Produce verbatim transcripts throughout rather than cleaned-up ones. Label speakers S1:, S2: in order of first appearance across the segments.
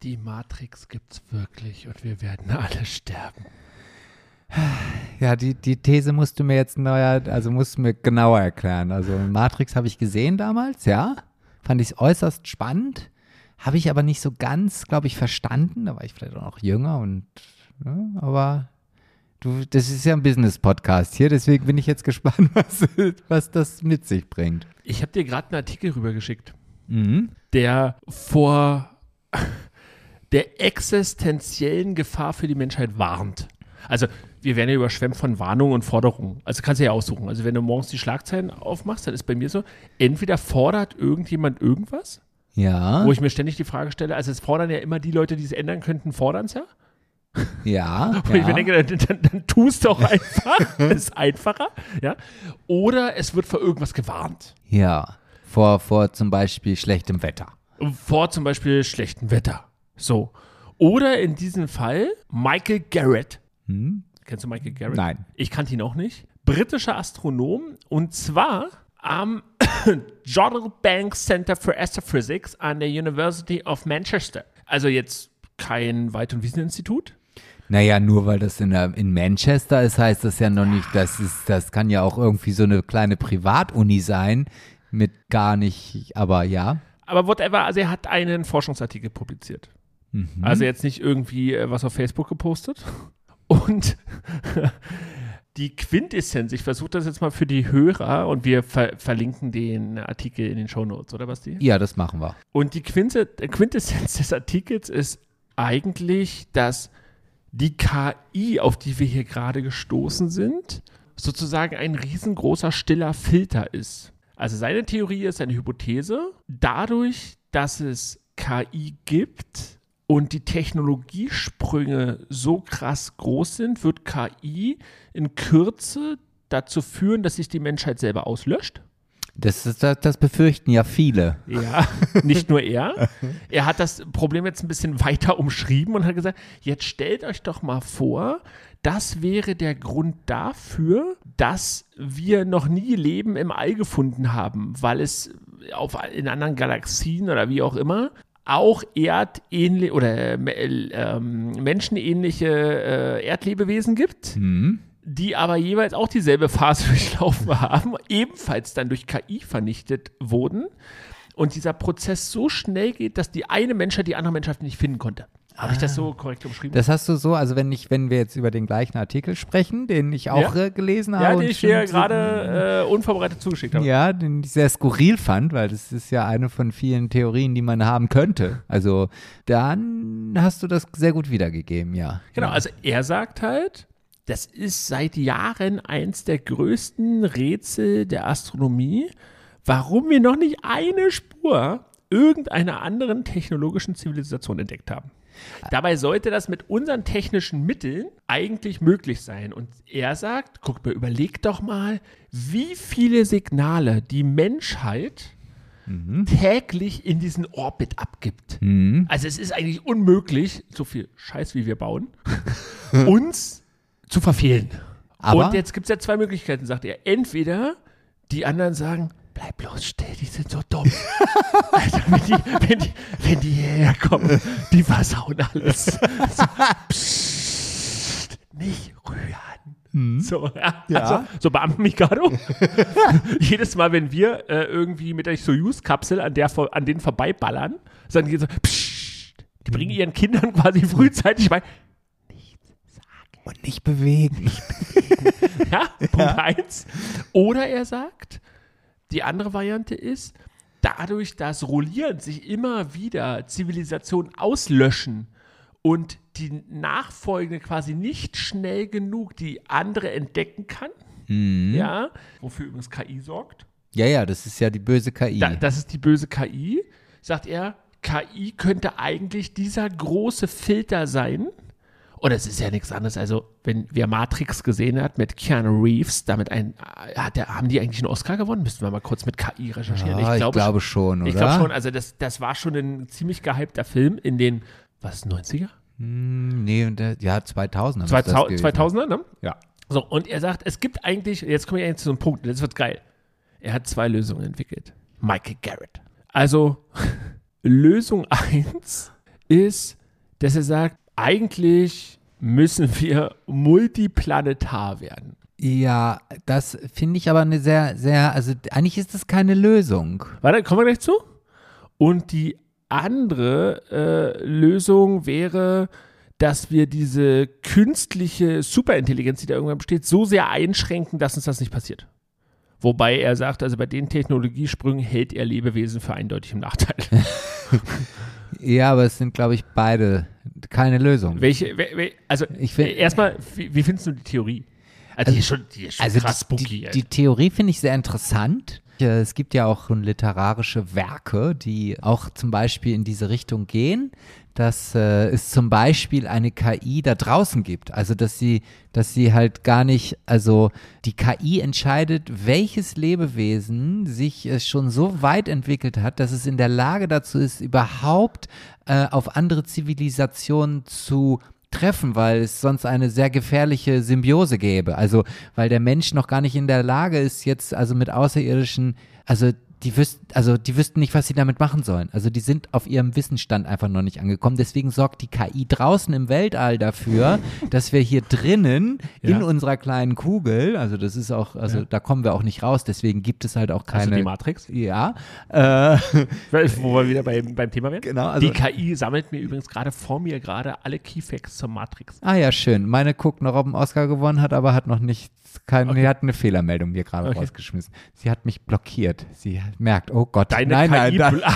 S1: Die Matrix gibt's wirklich und wir werden alle sterben.
S2: Ja, die, die These musst du mir jetzt neuer, also musst du mir genauer erklären. Also Matrix habe ich gesehen damals, ja. Fand ich äußerst spannend. Habe ich aber nicht so ganz, glaube ich, verstanden. Da war ich vielleicht auch noch jünger und, ja, aber du, das ist ja ein Business-Podcast hier, deswegen bin ich jetzt gespannt, was, was das mit sich bringt.
S1: Ich habe dir gerade einen Artikel rübergeschickt,
S2: Mhm.
S1: der vor der existenziellen Gefahr für die Menschheit warnt. Also wir werden ja überschwemmt von Warnungen und Forderungen. Also kannst du ja aussuchen. Also wenn du morgens die Schlagzeilen aufmachst, dann ist bei mir so, entweder fordert irgendjemand irgendwas,
S2: Ja,
S1: wo ich mir ständig die Frage stelle, also es fordern ja immer die Leute, die es ändern könnten, fordern es ja.
S2: ja,
S1: Wo ich mir
S2: ja.
S1: denke, dann, dann, dann tu es doch einfach. Das ist einfacher. Ja? Oder es wird vor irgendwas gewarnt.
S2: Ja, vor, vor zum Beispiel schlechtem Wetter.
S1: Vor zum Beispiel schlechtem Wetter. So. Oder in diesem Fall Michael Garrett.
S2: Hm?
S1: Kennst du Michael Garrett?
S2: Nein.
S1: Ich kannte ihn auch nicht. Britischer Astronom und zwar am Jodrell Banks Center for Astrophysics an der University of Manchester. Also jetzt kein Wald- und Wieseninstitut.
S2: Naja, nur weil das in, der, in Manchester ist, heißt das ja noch nicht, das ist, das kann ja auch irgendwie so eine kleine Privatuni sein, mit gar nicht, aber ja.
S1: Aber whatever, also er hat einen Forschungsartikel publiziert.
S2: Mhm.
S1: Also jetzt nicht irgendwie äh, was auf Facebook gepostet. Und die Quintessenz, ich versuche das jetzt mal für die Hörer und wir ver- verlinken den Artikel in den Shownotes, oder Basti?
S2: Ja, das machen wir.
S1: Und die Quinte- Quintessenz des Artikels ist eigentlich, dass die K I, auf die wir hier gerade gestoßen sind, sozusagen ein riesengroßer stiller Filter ist. Also seine Theorie ist, seine Hypothese, dadurch, dass es K I gibt und die Technologiesprünge so krass groß sind, wird K I in Kürze dazu führen, dass sich die Menschheit selber auslöscht.
S2: Das, ist, das, das befürchten ja viele.
S1: Ja, nicht nur er. Er hat das Problem jetzt ein bisschen weiter umschrieben und hat gesagt, jetzt stellt euch doch mal vor, das wäre der Grund dafür, dass wir noch nie Leben im All gefunden haben, weil es auf, in anderen Galaxien oder wie auch immer auch erdähnliche oder äh, ähm, menschenähnliche äh, Erdlebewesen gibt.
S2: Hm?
S1: Die aber jeweils auch dieselbe Phase durchlaufen haben, ebenfalls dann durch K I vernichtet wurden und dieser Prozess so schnell geht, dass die eine Menschheit die andere Menschheit nicht finden konnte. Habe ich das so korrekt umschrieben?
S2: Das hast du so, also wenn ich, wenn wir jetzt über den gleichen Artikel sprechen, den ich auch
S1: Ja.
S2: äh, gelesen habe.
S1: Ja,
S2: und
S1: den ich
S2: schon
S1: dir
S2: so-
S1: gerade äh, unvorbereitet zugeschickt habe.
S2: Ja, den ich sehr skurril fand, weil das ist ja eine von vielen Theorien, die man haben könnte. Also dann hast du das sehr gut wiedergegeben, ja.
S1: Genau,
S2: ja.
S1: also er sagt halt, das ist seit Jahren eins der größten Rätsel der Astronomie, warum wir noch nicht eine Spur irgendeiner anderen technologischen Zivilisation entdeckt haben. Dabei sollte das mit unseren technischen Mitteln eigentlich möglich sein. Und er sagt, guck mal, überleg doch mal, wie viele Signale die Menschheit
S2: Mhm.
S1: täglich in diesen Orbit abgibt.
S2: Mhm.
S1: Also es ist eigentlich unmöglich, so viel Scheiß wie wir bauen, uns zu verfehlen.
S2: Aber-
S1: Und jetzt gibt es ja zwei Möglichkeiten, sagt er. Entweder die anderen sagen, bleib bloß still, die sind so dumm. Alter, wenn die, wenn die, wenn die hierher kommen, die versauen alles. So, psst, nicht rühren. So, ja,
S2: Ja.
S1: Also, so Beamten Mikado. Jedes Mal, wenn wir äh, irgendwie mit der Soyuz-Kapsel an, der, vor- an denen vorbeiballern, sagen die so, psst, die bringen ihren Kindern quasi frühzeitig bei.
S2: Und nicht bewegen.
S1: Ja, Punkt eins. Oder er sagt, die andere Variante ist, dadurch, dass rollierend sich immer wieder Zivilisationen auslöschen und die nachfolgende quasi nicht schnell genug die andere entdecken kann,
S2: Mhm.
S1: ja, wofür übrigens K I sorgt,
S2: Ja, ja, das ist ja die böse K I.
S1: da, das ist die böse K I, sagt er, K I könnte eigentlich dieser große Filter sein. Und es ist ja nichts anderes. Also, wenn wer Matrix gesehen hat mit Keanu Reeves, damit ein, hat der, haben die eigentlich einen Oscar gewonnen? Müssten wir mal kurz mit K I recherchieren.
S2: Ja, ich glaube schon, oder?
S1: Ich glaube schon. Also, das, das war schon ein ziemlich gehypter Film in den, was, neunziger?
S2: Hm, nee, und der, ja, zweitausender. muss das
S1: zweitausend,
S2: gewesen
S1: zweitausender, ne?
S2: Ja.
S1: So, und er sagt, es gibt eigentlich, jetzt komme ich eigentlich zu so einem Punkt, jetzt wird geil. Er hat zwei Lösungen entwickelt. Michael Garrett. Also, Lösung eins ist, dass er sagt, eigentlich müssen wir multiplanetar werden.
S2: Ja, das finde ich aber eine sehr, sehr, also eigentlich ist das keine Lösung.
S1: Warte, kommen wir gleich zu. Und die andere äh, Lösung wäre, dass wir diese künstliche Superintelligenz, die da irgendwann besteht, so sehr einschränken, dass uns das nicht passiert. Wobei er sagt, also bei den Technologiesprüngen hält er Lebewesen für eindeutig im Nachteil.
S2: Ja, aber es sind, glaube ich, beide keine Lösung.
S1: Welche, we, we, also
S2: Ich find-
S1: erstmal, wie, wie findest du die Theorie? Also, die ist schon, die ist schon
S2: Also
S1: krass
S2: die,
S1: spooky.
S2: die,
S1: ey.
S2: die Theorie finde ich sehr interessant. Ja, es gibt ja auch schon literarische Werke, die auch zum Beispiel in diese Richtung gehen, dass äh, es zum Beispiel eine K I da draußen gibt. Also dass sie, dass sie halt gar nicht, also die K I entscheidet, welches Lebewesen sich äh, schon so weit entwickelt hat, dass es in der Lage dazu ist, überhaupt äh, auf andere Zivilisationen zu treffen, weil es sonst eine sehr gefährliche Symbiose gäbe. Also, weil der Mensch noch gar nicht in der Lage ist, jetzt also mit Außerirdischen, also die wüssten, also die wüssten nicht, was sie damit machen sollen. Also die sind auf ihrem Wissensstand einfach noch nicht angekommen. Deswegen sorgt die K I draußen im Weltall dafür, dass wir hier drinnen
S1: Ja.
S2: in unserer kleinen Kugel, also das ist auch, also
S1: Ja.
S2: da kommen wir auch nicht raus, deswegen gibt es halt auch keine.
S1: Also die Matrix?
S2: Ja. Äh,
S1: Wo wir wieder beim, beim Thema wären.
S2: Genau, also-
S1: die K I sammelt mir übrigens gerade vor mir gerade alle Keyfacts zur Matrix.
S2: ah ja, schön. Meine guckt noch, ob einen Oscar gewonnen hat, aber hat noch nicht, kein,
S1: Okay.
S2: die hat eine Fehlermeldung mir gerade
S1: Okay.
S2: rausgeschmissen. Sie hat mich blockiert. Sie merkt, oh Gott,
S1: Deine
S2: nein,
S1: K I.
S2: nein, da,
S1: bl-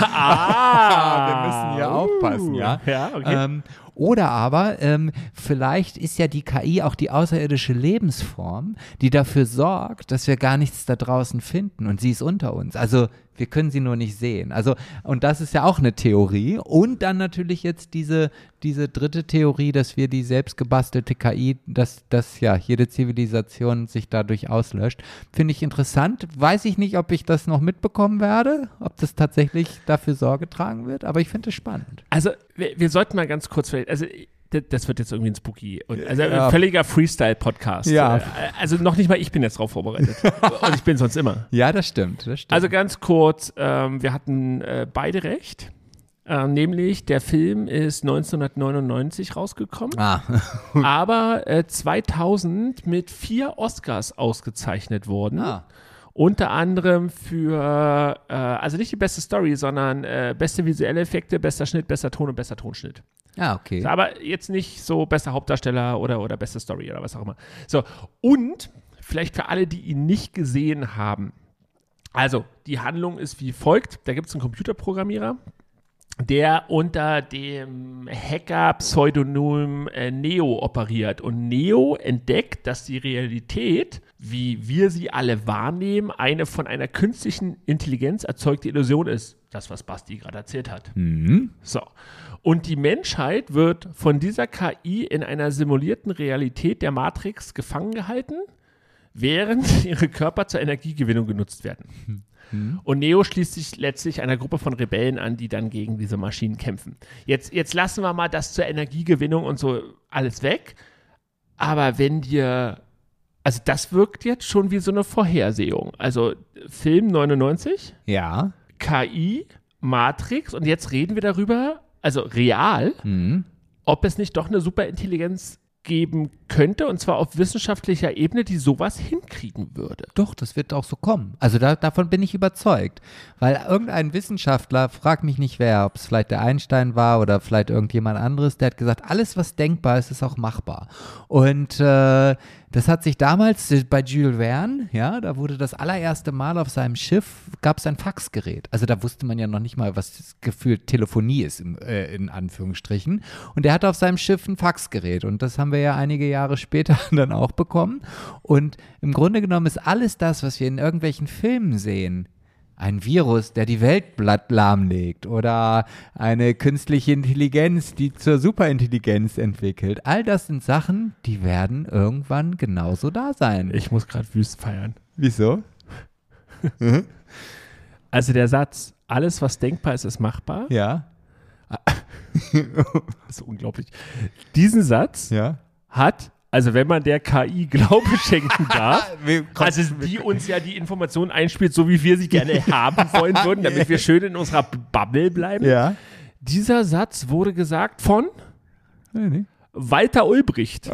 S1: ah,
S2: wir müssen hier aufpassen, ja.
S1: Ja, okay.
S2: Ähm, oder aber, ähm, vielleicht ist ja die K I auch die außerirdische Lebensform, die dafür sorgt, dass wir gar nichts da draußen finden und sie ist unter uns. Also wir können sie nur nicht sehen. Also, und das ist ja auch eine Theorie. Und dann natürlich jetzt diese, diese dritte Theorie, dass wir die selbstgebastelte K I, dass, dass ja jede Zivilisation sich dadurch auslöscht. Finde ich interessant. Weiß ich nicht, ob ich das noch mitbekommen werde, ob das tatsächlich dafür Sorge tragen wird, aber ich finde es spannend.
S1: Also, wir, wir sollten mal ganz kurz, also d- das wird jetzt irgendwie ein spooky, und, also
S2: Ja.
S1: ein völliger Freestyle-Podcast.
S2: Ja.
S1: Äh, Also noch nicht mal ich bin jetzt drauf vorbereitet. Und ich bin sonst immer.
S2: Ja, das stimmt. Das stimmt.
S1: Also ganz kurz, ähm, wir hatten äh, beide recht. Ähm, nämlich, der Film ist neunzehnhundertneunundneunzig rausgekommen,
S2: ah.
S1: aber äh, zweitausend mit vier Oscars ausgezeichnet worden.
S2: ah.
S1: Unter anderem für, äh, also nicht die beste Story, sondern äh, beste visuelle Effekte, bester Schnitt, bester Ton und bester Tonschnitt.
S2: Ah, okay.
S1: So, aber jetzt nicht so bester Hauptdarsteller oder, oder beste Story oder was auch immer. So, und vielleicht für alle, die ihn nicht gesehen haben. Also, die Handlung ist wie folgt. Da gibt es einen Computerprogrammierer, der unter dem Hacker-Pseudonym äh, Neo operiert. Und Neo entdeckt, dass die Realität, wie wir sie alle wahrnehmen, eine von einer künstlichen Intelligenz erzeugte Illusion ist. Das, was Basti gerade erzählt hat.
S2: Mhm.
S1: So. Und die Menschheit wird von dieser K I in einer simulierten Realität der Matrix gefangen gehalten, während ihre Körper zur Energiegewinnung genutzt werden. Und Neo schließt sich letztlich einer Gruppe von Rebellen an, die dann gegen diese Maschinen kämpfen. Jetzt, jetzt lassen wir mal das zur Energiegewinnung und so alles weg. Aber wenn dir, also das wirkt jetzt schon wie so eine Vorhersehung. Also Film neunundneunzig,
S2: Ja.
S1: K I, Matrix, und jetzt reden wir darüber, also real,
S2: Mhm.
S1: ob es nicht doch eine Superintelligenz geben könnte, und zwar auf wissenschaftlicher Ebene, die sowas hinkriegen würde.
S2: Doch, das wird auch so kommen. Also da, davon bin ich überzeugt. Weil irgendein Wissenschaftler, frag mich nicht wer, ob es vielleicht der Einstein war oder vielleicht irgendjemand anderes, der hat gesagt, alles, was denkbar ist, ist auch machbar. Und äh, das hat sich damals äh, bei Jules Verne, ja, da wurde das allererste Mal auf seinem Schiff, gab es ein Faxgerät. Also da wusste man ja noch nicht mal, was das gefühlt Telefonie ist, im, äh, in Anführungsstrichen. Und der hatte auf seinem Schiff ein Faxgerät. Und das haben wir ja einige Jahre später dann auch bekommen. Und im Grunde genommen ist alles das, was wir in irgendwelchen Filmen sehen, ein Virus, der die Welt blatt lahmlegt oder eine künstliche Intelligenz, die zur Superintelligenz entwickelt. All das sind Sachen, die werden irgendwann genauso da sein.
S1: Ich muss gerade wüst feiern.
S2: Wieso?
S1: Also der Satz, alles, was denkbar ist, ist machbar,
S2: Ja.
S1: ist unglaublich. Diesen Satz
S2: Ja.
S1: hat, also wenn man der K I Glaube schenken darf,
S2: Wir-
S1: also die uns ja die Informationen einspielt, so wie wir sie gerne haben wollen würden, damit wir schön in unserer Bubble bleiben,
S2: Ja.
S1: Dieser Satz wurde gesagt von
S2: Nee, nee.
S1: Walter Ulbricht.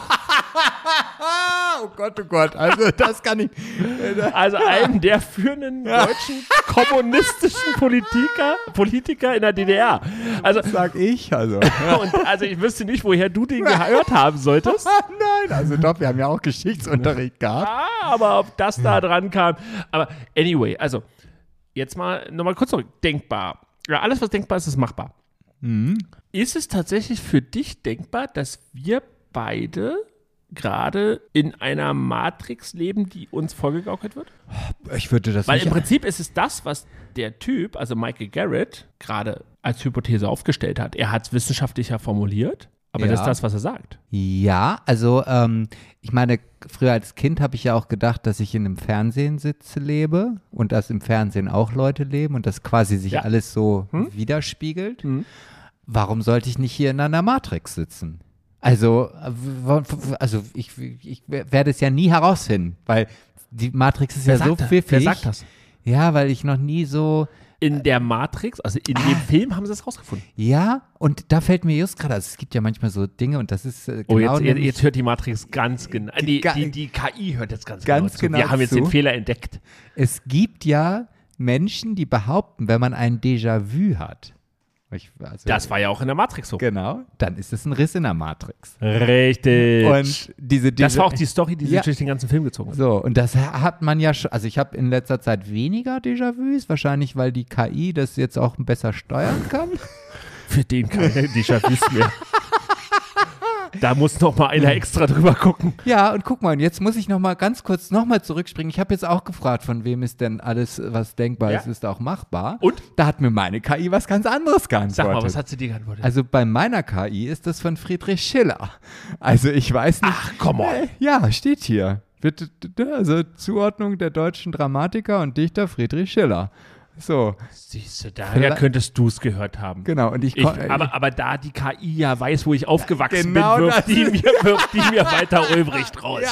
S2: Oh Gott, oh Gott, also das kann ich.
S1: Also einem der führenden deutschen kommunistischen Politiker, Politiker in der D D R. Also,
S2: Sag ich, also.
S1: und, also ich wüsste nicht, woher du den gehört haben solltest.
S2: Nein, also doch, wir haben ja auch Geschichtsunterricht gehabt.
S1: Ah, aber ob das da dran kam. Aber anyway, also jetzt mal nochmal kurz zurück. Denkbar. Ja, alles, was denkbar ist, ist machbar.
S2: Mhm.
S1: Ist es tatsächlich für dich denkbar, dass wir beide gerade in einer Matrix leben, die uns vorgegaukelt wird?
S2: Ich würde das
S1: Weil
S2: nicht.
S1: im Prinzip ist es das, was der Typ, also Michael Garrett, gerade als Hypothese aufgestellt hat. Er hat es wissenschaftlicher formuliert, aber
S2: Ja.
S1: das ist das, was er sagt.
S2: Ja, also ähm, ich meine, früher als Kind habe ich ja auch gedacht, dass ich in einem Fernsehen sitze, lebe und dass im Fernsehen auch Leute leben und dass quasi sich
S1: Ja.
S2: alles so
S1: Hm?
S2: widerspiegelt.
S1: Hm.
S2: Warum sollte ich nicht hier in einer Matrix sitzen? Also, äh, w- also ich, ich werde es ja nie herausfinden, weil die Matrix ist ja so pfiffig.
S1: Wer sagt das?
S2: Ja, weil ich noch nie so,
S1: In der Matrix, also in
S2: Ah.
S1: dem Film haben sie es rausgefunden.
S2: ja, und da fällt mir just gerade, also es gibt ja manchmal so Dinge und das ist äh, genau
S1: Oh, jetzt, jetzt,
S2: nämlich-
S1: jetzt hört die Matrix ganz genau. Die,
S2: Ga-
S1: die, die K I hört jetzt ganz,
S2: Ganz
S1: genau zu.
S2: genau
S1: Wir haben jetzt
S2: zu.
S1: den Fehler entdeckt.
S2: Es gibt ja Menschen, die behaupten, wenn man ein Déjà-vu hat, ich, also,
S1: Das war ja auch in der Matrix so.
S2: genau, dann ist es ein Riss in der Matrix.
S1: Richtig.
S2: Und diese
S1: das
S2: Déjà-
S1: war auch die Story, die sich
S2: Ja.
S1: durch den ganzen Film gezogen hat.
S2: So, und das hat man ja schon, also ich habe in letzter Zeit weniger Déjà-vus, wahrscheinlich, weil die K I das jetzt auch besser steuern kann.
S1: Für den keine Déjà-vus mehr. Da muss noch mal einer extra drüber gucken.
S2: Ja, und guck mal, und jetzt muss ich noch mal ganz kurz noch mal zurückspringen. Ich habe jetzt auch gefragt, von wem ist denn alles, was denkbar
S1: Ja.
S2: ist, ist auch machbar.
S1: Und?
S2: Da hat mir meine K I was ganz anderes geantwortet.
S1: Sag mal, was hat sie dir geantwortet?
S2: Also bei meiner K I ist das von Friedrich Schiller. Also ich weiß nicht.
S1: Ach, come on.
S2: Äh, Ja, steht hier. Bitte, also Zuordnung der deutschen Dramatiker und Dichter Friedrich Schiller. So,
S1: Siehst du, daher
S2: Vielleicht-
S1: könntest du es gehört haben.
S2: genau. Und ich,
S1: Ich,
S2: kon-
S1: aber, aber da die K I ja weiß, wo ich aufgewachsen
S2: Genau
S1: bin, wirft
S2: das
S1: die,
S2: ist-
S1: mir, wirft die mir weiter Ulbricht raus.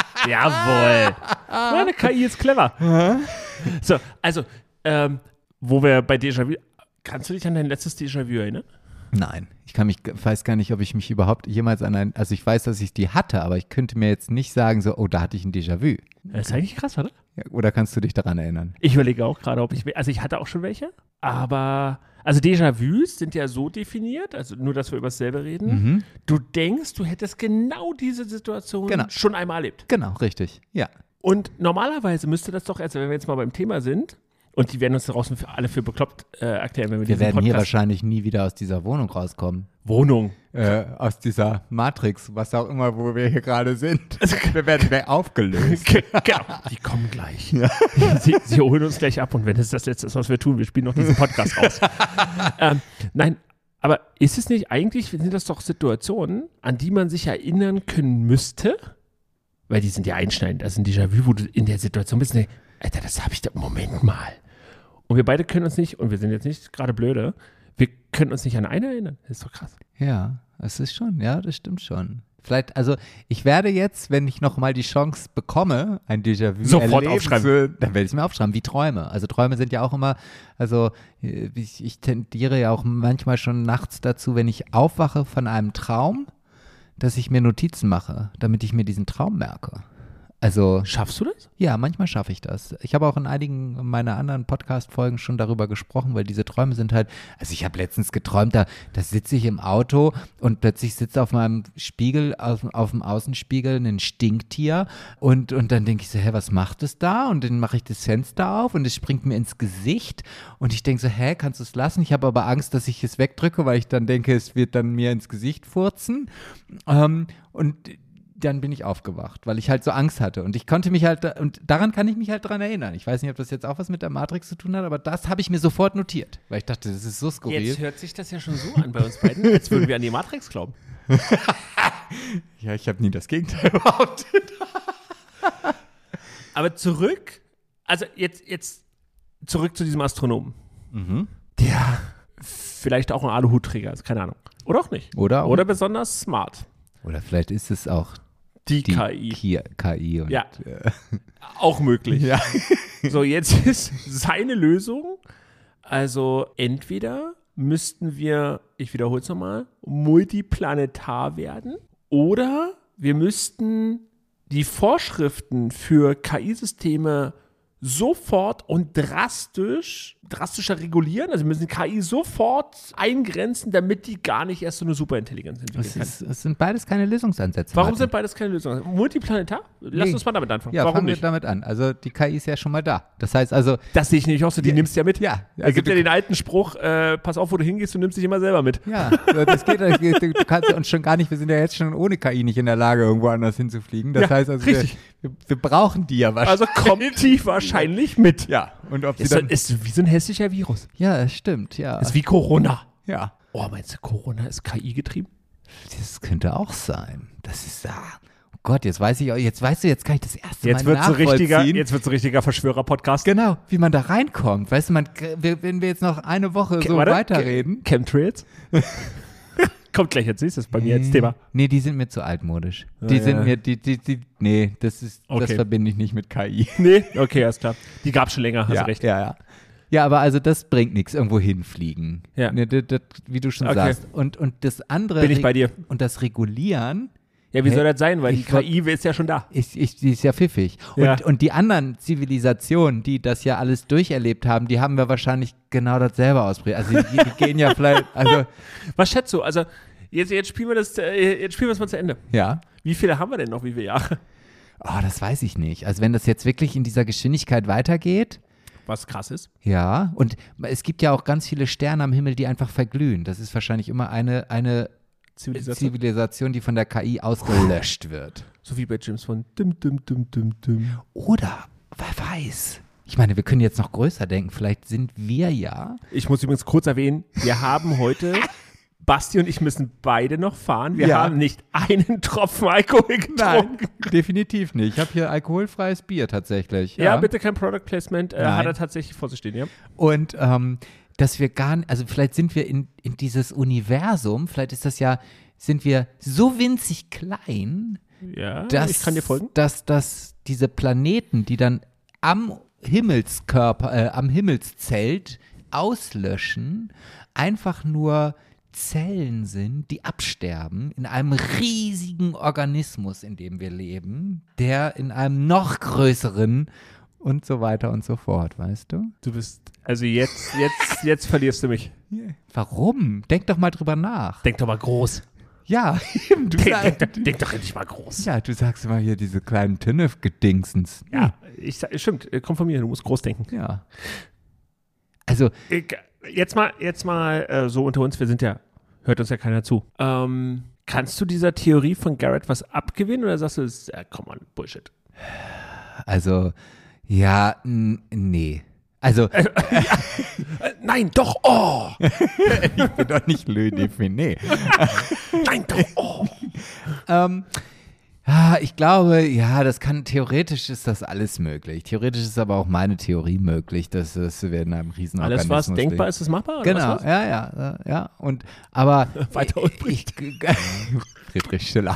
S1: Jawohl. Meine K I ist clever. So, also, ähm, wo wir bei Déjà-vu, kannst du dich an dein letztes Déjà-vu erinnern?
S2: Nein, ich kann mich, weiß gar nicht, ob ich mich überhaupt jemals an ein, also ich weiß, dass ich die hatte, aber ich könnte mir jetzt nicht sagen, so, oh, da hatte ich ein Déjà-vu.
S1: Das ist eigentlich krass, oder?
S2: Ja, oder kannst du dich daran erinnern?
S1: Ich überlege auch gerade, ob ich, also ich hatte auch schon welche, aber, also Déjà-vus sind ja so definiert, also nur, dass wir über dasselbe reden.
S2: Mhm.
S1: Du denkst, du hättest genau diese Situation
S2: Genau.
S1: schon einmal erlebt.
S2: Genau, richtig. Ja.
S1: Und normalerweise müsste das doch, also wenn wir jetzt mal beim Thema sind, und die werden uns draußen für alle für bekloppt äh, erklären, wenn wir,
S2: Wir
S1: diesen
S2: werden hier
S1: Podcast
S2: wahrscheinlich nie wieder aus dieser Wohnung rauskommen.
S1: Wohnung.
S2: Äh, aus dieser Matrix, was auch immer, wo wir hier gerade sind. Wir werden wieder aufgelöst.
S1: Genau, die kommen gleich. Sie, sie holen uns gleich ab und wenn es das Letzte ist, was wir tun, wir spielen noch diesen Podcast raus. ähm, nein, aber ist es nicht eigentlich, sind das doch Situationen, an die man sich erinnern können müsste? Weil die sind ja einschneidend. Das sind Déjà-vu, wo du in der Situation bist, ne, Alter, das habe ich da, Moment mal. Und wir beide können uns nicht, und wir sind jetzt nicht gerade blöde, wir können uns nicht an einen erinnern. Das ist doch krass.
S2: Ja, es ist schon, ja, das stimmt schon. Vielleicht, also ich werde jetzt, wenn ich nochmal die Chance bekomme, ein Déjà-vu
S1: Sofort
S2: erleben
S1: aufschreiben.
S2: zu, dann werde ich es mir aufschreiben, wie Träume. Also Träume sind ja auch immer, also äh, ich, ich tendiere ja auch manchmal schon nachts dazu, wenn ich aufwache von einem Traum, dass ich mir Notizen mache, damit ich mir diesen Traum merke. Also
S1: Schaffst du das?
S2: ja, manchmal schaffe ich das. Ich habe auch in einigen meiner anderen Podcast-Folgen schon darüber gesprochen, weil diese Träume sind halt, also ich habe letztens geträumt, da, da sitze ich im Auto und plötzlich sitzt auf meinem Spiegel, auf, auf dem Außenspiegel ein Stinktier und, und dann denke ich so, hä, was macht es da? Und dann mache ich das Fenster auf und es springt mir ins Gesicht und ich denke so, hä, kannst du es lassen? Ich habe aber Angst, dass ich es wegdrücke, weil ich dann denke, es wird dann mir ins Gesicht furzen. Ähm, und dann bin ich aufgewacht, weil ich halt so Angst hatte. Und ich konnte mich halt, und daran kann ich mich halt dran erinnern. Ich weiß nicht, ob das jetzt auch was mit der Matrix zu tun hat, aber das habe ich mir sofort notiert, weil ich dachte, das ist so skurril.
S1: Jetzt hört sich das ja schon so an bei uns beiden, als würden wir an die Matrix glauben.
S2: Ja, ich habe nie das Gegenteil behauptet.
S1: Aber zurück, also jetzt, jetzt zurück zu diesem Astronomen.
S2: Mhm.
S1: Der vielleicht auch ein Aluhutträger ist, keine Ahnung. Oder auch nicht.
S2: Oder auch-
S1: Oder besonders smart.
S2: Oder vielleicht ist es auch
S1: Die,
S2: die
S1: K I.
S2: Ki- K I. Und,
S1: Ja.
S2: äh,
S1: Auch möglich.
S2: ja.
S1: So, jetzt ist seine Lösung, also entweder müssten wir, ich wiederhole es nochmal, multiplanetar werden oder wir müssten die Vorschriften für K I-Systeme sofort und drastisch, drastischer regulieren. Also wir müssen K I sofort eingrenzen, damit die gar nicht erst so eine Superintelligenz entwickeln
S2: Es,
S1: kann.
S2: ist, es sind beides keine Lösungsansätze.
S1: Warum
S2: Martin.
S1: sind beides keine Lösungen? Multiplanetar? Lass
S2: Nee.
S1: uns mal damit anfangen.
S2: Ja,
S1: Warum
S2: fangen wir
S1: nicht?
S2: damit an. Also die K I ist ja schon mal da. Das heißt also,
S1: Das sehe ich nämlich auch so, die
S2: Ja,
S1: nimmst du ja mit.
S2: ja,
S1: Es
S2: also
S1: gibt ja
S2: du-
S1: den alten Spruch, äh, pass auf, wo du hingehst, du nimmst dich immer selber mit.
S2: ja, das geht, das geht, du kannst ja uns schon gar nicht, wir sind ja jetzt schon ohne K I nicht in der Lage, irgendwo anders hinzufliegen. Das
S1: Ja,
S2: heißt also, wir,
S1: richtig.
S2: wir, wir brauchen die ja wahrscheinlich.
S1: Also kommt die wahrscheinlich mit.
S2: ja, und ob sie
S1: Ist,
S2: dann,
S1: ist wie so ein hässlicher Virus.
S2: ja, das stimmt, ja.
S1: Ist wie Corona.
S2: ja,
S1: Oh, meinst du, Corona ist K I-getrieben?
S2: das könnte auch sein. Das ist, ah, oh Gott, jetzt weiß ich, auch- jetzt weißt du, jetzt kann ich das erste
S1: Jetzt
S2: Mal
S1: wird so richtiger,
S2: nachvollziehen.
S1: jetzt wird's ein richtiger Verschwörer-Podcast.
S2: Genau, wie man da reinkommt. Weißt du, man, wir, wenn wir jetzt noch eine Woche so
S1: Warte,
S2: weiterreden.
S1: Chemtrails? Kommt gleich als nächstes bei mir als Thema.
S2: Nee, die sind mir zu altmodisch. Die
S1: Ja,
S2: sind
S1: ja.
S2: mir, die, die, die, nee, das ist, das
S1: Okay.
S2: verbinde ich nicht mit K I.
S1: Nee? Okay, alles klar. Die gab's schon länger, hast
S2: ja,
S1: du recht.
S2: ja, ja. Ja, aber also das bringt nichts, irgendwo hinfliegen.
S1: Ja.
S2: Ne, das, das, wie du schon
S1: Okay.
S2: sagst. Und, und das andere.
S1: Bin ich
S2: Re-
S1: bei dir.
S2: Und das Regulieren
S1: Ja, wie
S2: Hä?
S1: soll das sein? Weil die
S2: Ich
S1: K I ist ja schon da.
S2: ist, ist, die ist ja pfiffig. Und,
S1: Ja.
S2: und die anderen Zivilisationen, die das ja alles durcherlebt haben, die haben wir wahrscheinlich genau dasselbe ausprobiert. Also die, die gehen ja vielleicht, also
S1: Was schätzt du? Also, jetzt, jetzt spielen wir das, äh, jetzt spielen wir es mal zu Ende.
S2: ja.
S1: Wie viele haben wir denn noch, wie viele Jahre?
S2: Oh, das weiß ich nicht. Also wenn das jetzt wirklich in dieser Geschwindigkeit weitergeht,
S1: Was krass ist.
S2: ja, und es gibt ja auch ganz viele Sterne am Himmel, die einfach verglühen. Das ist wahrscheinlich immer eine, eine
S1: Zivilisation.
S2: Zivilisation, die von der K I ausgelöscht wird.
S1: So wie bei James von dim, dim, dim, dim, dim.
S2: Oder, wer weiß. Ich meine, wir können jetzt noch größer denken. Vielleicht sind wir ja.
S1: Ich muss übrigens kurz erwähnen, wir haben heute, Basti und ich müssen beide noch fahren. Wir
S2: Ja.
S1: haben nicht einen Tropfen Alkohol getrunken.
S2: definitiv nicht. Ich habe hier alkoholfreies Bier tatsächlich.
S1: Ja, bitte kein Product Placement. Äh,
S2: Nein.
S1: hat er tatsächlich vor sich stehen, ja?
S2: Und ähm, dass wir gar nicht, also vielleicht sind wir in, in dieses Universum, vielleicht ist das ja, sind wir so winzig klein,
S1: Ja,
S2: dass,
S1: ich kann dir folgen.
S2: dass, dass diese Planeten, die dann am Himmelskörper, äh, am Himmelszelt auslöschen, einfach nur Zellen sind, die absterben in einem riesigen Organismus, in dem wir leben, der in einem noch größeren und so weiter und so fort, weißt du?
S1: Du bist, also jetzt, jetzt, jetzt verlierst du mich.
S2: Warum? Denk doch mal drüber nach.
S1: Denk doch mal groß.
S2: Ja, eben, du,
S1: Denk,
S2: sag,
S1: denk, denk doch endlich mal groß.
S2: ja, du sagst immer hier diese kleinen Tünnef-Gedingsens.
S1: Ja, ich, sag- stimmt, äh, komm von mir, du musst groß denken.
S2: Ja. Also,
S1: Ich, jetzt mal, jetzt mal äh, so unter uns, wir sind ja, hört uns ja keiner zu. Ähm, kannst du dieser Theorie von Garrett was abgewinnen oder sagst du, das ist, äh, komm on, Bullshit?
S2: also, ja, n- nee. Also,
S1: Äh, nein, doch, oh!
S2: ich bin doch nicht Le Define.
S1: Nein, doch, oh!
S2: ähm, ja, ich glaube, ja, das kann, theoretisch ist das alles möglich. Theoretisch ist aber auch meine Theorie möglich, dass es wir in einem Riesenorganismus
S1: Alles, was
S2: leben.
S1: denkbar ist, ist machbar? oder
S2: Genau,
S1: was war's?
S2: ja, ja, äh, ja. Und, aber
S1: Weiter
S2: ich, Friedrich Schiller.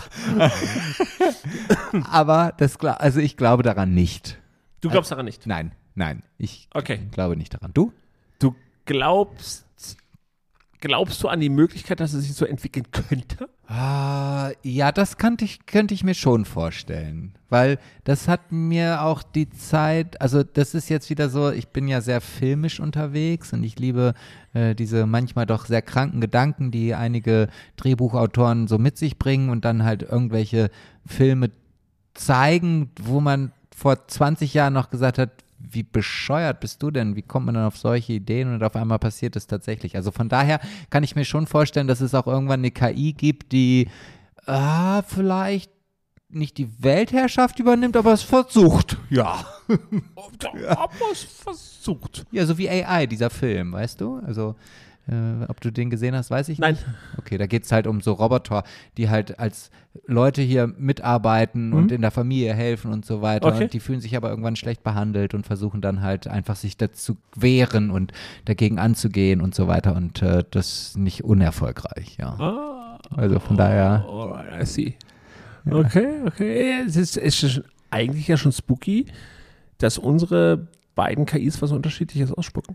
S2: aber das, gla- also ich glaube daran nicht.
S1: Du glaubst daran nicht.
S2: Nein, nein, ich
S1: Okay.
S2: glaube nicht daran. Du?
S1: Du glaubst, glaubst du an die Möglichkeit, dass es sich so entwickeln könnte?
S2: Ah, ja, das könnte ich, könnte ich mir schon vorstellen, weil das hat mir auch die Zeit, also das ist jetzt wieder so, ich bin ja sehr filmisch unterwegs und ich liebe äh, diese manchmal doch sehr kranken Gedanken, die einige Drehbuchautoren so mit sich bringen und dann halt irgendwelche Filme zeigen, wo man vor zwanzig Jahren noch gesagt hat, wie bescheuert bist du denn? Wie kommt man dann auf solche Ideen und auf einmal passiert es tatsächlich? Also von daher kann ich mir schon vorstellen, dass es auch irgendwann eine K I gibt, die ah, vielleicht nicht die Weltherrschaft übernimmt, aber es versucht. Ja.
S1: Aber es versucht.
S2: Ja, so wie A I, dieser Film, weißt du? Also äh, ob du den gesehen hast, weiß ich
S1: Nein.
S2: nicht. Okay, da geht es halt um so Roboter, die halt als Leute hier mitarbeiten und in der Familie helfen und so weiter.
S1: Okay.
S2: Und die fühlen sich aber irgendwann schlecht behandelt und versuchen dann halt einfach sich dazu wehren und dagegen anzugehen und so weiter. Und äh, das ist nicht unerfolgreich, ja.
S1: Ah,
S2: Also von daher.
S1: alright, I see. Okay, okay. Es ist, es ist schon, eigentlich ja schon spooky, dass unsere beiden K Is was Unterschiedliches ausspucken.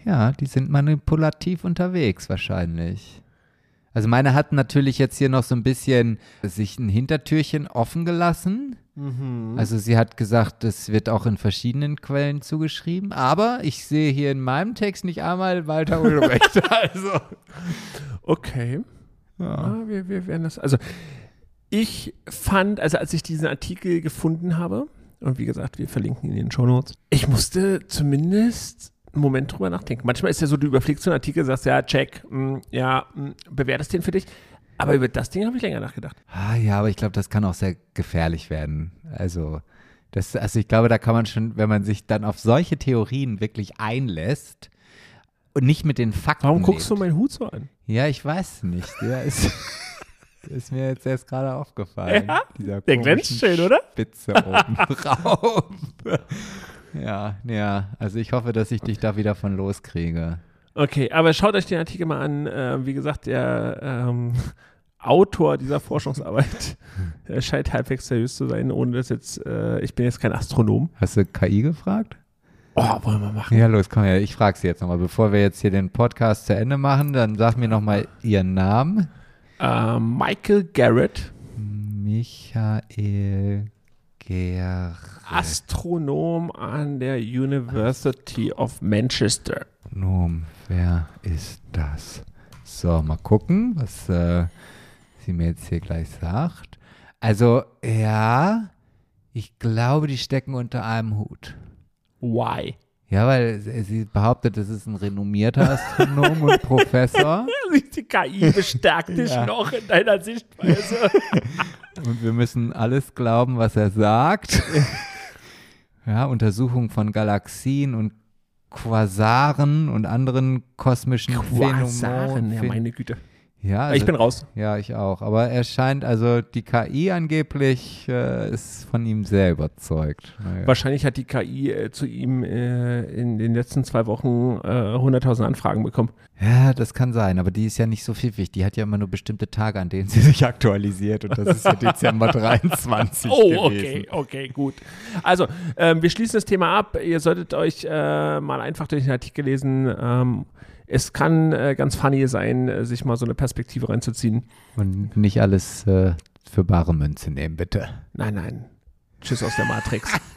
S2: Ja, die sind manipulativ unterwegs wahrscheinlich. Also meine hat natürlich jetzt hier noch so ein bisschen sich ein Hintertürchen offen gelassen. Mhm. Also sie hat gesagt, es wird auch in verschiedenen Quellen zugeschrieben. Aber ich sehe hier in meinem Text nicht einmal Walter Ulbricht. Also.
S1: Okay. Ja, ja wir, wir werden das. Also ich fand, also als ich diesen Artikel gefunden habe, und wie gesagt, wir verlinken ihn in den Shownotes, ich musste zumindest einen Moment drüber nachdenken. Manchmal ist ja so, du überfliegst so einen Artikel, sagst, ja, check, mh, ja, mh, bewertest den für dich. Aber über das Ding habe ich länger nachgedacht.
S2: Ah, ja, aber ich glaube, das kann auch sehr gefährlich werden. Also, das, also ich glaube, da kann man schon, wenn man sich dann auf solche Theorien wirklich einlässt und nicht mit den Fakten
S1: Warum guckst
S2: lebt.
S1: du meinen Hut so an?
S2: Ja, ich weiß nicht. Der ist, der ist mir jetzt erst gerade aufgefallen.
S1: Ja?
S2: Dieser
S1: Der glänzt schön, oder?
S2: Spitze oben drauf. Ja, ja, also ich hoffe, dass ich dich da wieder von loskriege.
S1: Okay, aber schaut euch den Artikel mal an. Äh, wie gesagt, der ähm, Autor dieser Forschungsarbeit äh, scheint halbwegs seriös zu sein, ohne dass jetzt, äh, ich bin jetzt kein Astronom.
S2: Hast du K I gefragt?
S1: Oh, wollen wir machen.
S2: Ja, los, komm her, ich frage sie jetzt nochmal. Bevor wir jetzt hier den Podcast zu Ende machen, dann sag mir nochmal ihren Namen.
S1: Äh, Michael Garrett.
S2: Michael Garrett.
S1: Astronom an der University of Manchester.
S2: Astronom, wer ist das? So, mal gucken, was äh, sie mir jetzt hier gleich sagt. Also, ja, ich glaube, die stecken unter einem Hut.
S1: Why?
S2: Ja, weil sie behauptet, es ist ein renommierter Astronom und Professor.
S1: Die K I bestärkt dich ja. noch in deiner Sichtweise.
S2: Und wir müssen alles glauben, was er sagt. Ja, Untersuchung von Galaxien und Quasaren und anderen kosmischen
S1: Quasaren,
S2: Phänomenen.
S1: ja, meine Güte.
S2: Ja, also,
S1: ich bin raus.
S2: Ja, ich auch. Aber er scheint, also die K I angeblich äh, ist von ihm sehr überzeugt. Naja.
S1: Wahrscheinlich hat die K I äh, zu ihm äh, in den letzten zwei Wochen äh, hunderttausend Anfragen bekommen.
S2: Ja, das kann sein, aber die ist ja nicht so pfiffig. Die hat ja immer nur bestimmte Tage, an denen sie sich aktualisiert und das ist ja Dezember dreiundzwanzig
S1: Oh,
S2: gewesen.
S1: okay, okay, gut. Also, ähm, wir schließen das Thema ab. Ihr solltet euch äh, mal einfach durch den Artikel lesen. Ähm, es kann äh, ganz funny sein, äh, sich mal so eine Perspektive reinzuziehen.
S2: Und nicht alles äh, für bare Münze nehmen, bitte.
S1: Nein, nein. Tschüss aus der Matrix.